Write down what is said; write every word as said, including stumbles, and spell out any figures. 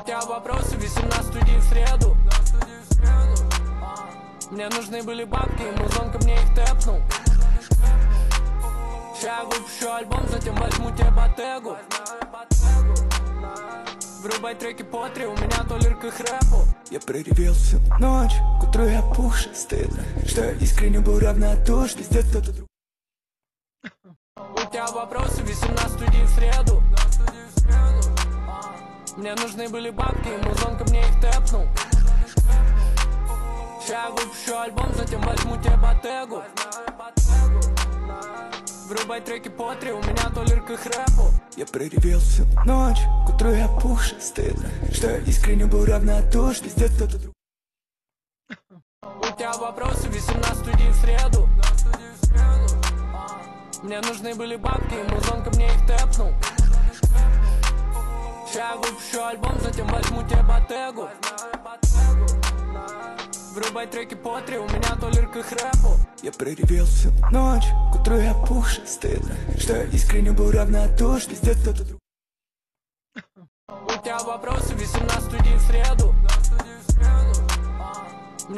тебя вопросы, висим на студии в среду. Мне нужны были бабки, музонка мне их тэпнул. Ща я выпущу альбом, затем возьму тебе Ботегу. Врубай треки по три, у меня толерка к рэпу. Я проревел всю ночь, к утру я пухший. Стыдно, что я искренне был равнодушен. Пиздец, кто-то друг. У тебя вопросы, висим на студии в среду. Мне нужны были бабки, музонка мне их тэпнул. Ща я выпущу альбом, затем возьму тебе Ботегу. Врубай треки по три, у меня толерка к рэпу. Я проревел всю ночь, к утру я пухший. Стыдно, что я искренне был равнодушен. Пиздец, кто-то друг. У тебя вопросы, висим на студии в среду. Мне нужны были бабки, музонка мне их тэпнул. Ща я выпущу альбом, затем возьму тебе Ботегу. Врубай треки по три, у меня толерка к рэпу. Я проревел всю ночь, к утру я пухший. Стыдно, что я искренне был равнодушен. Пиздец, кто-то друг. У тебя вопросы, висим на студии в среду.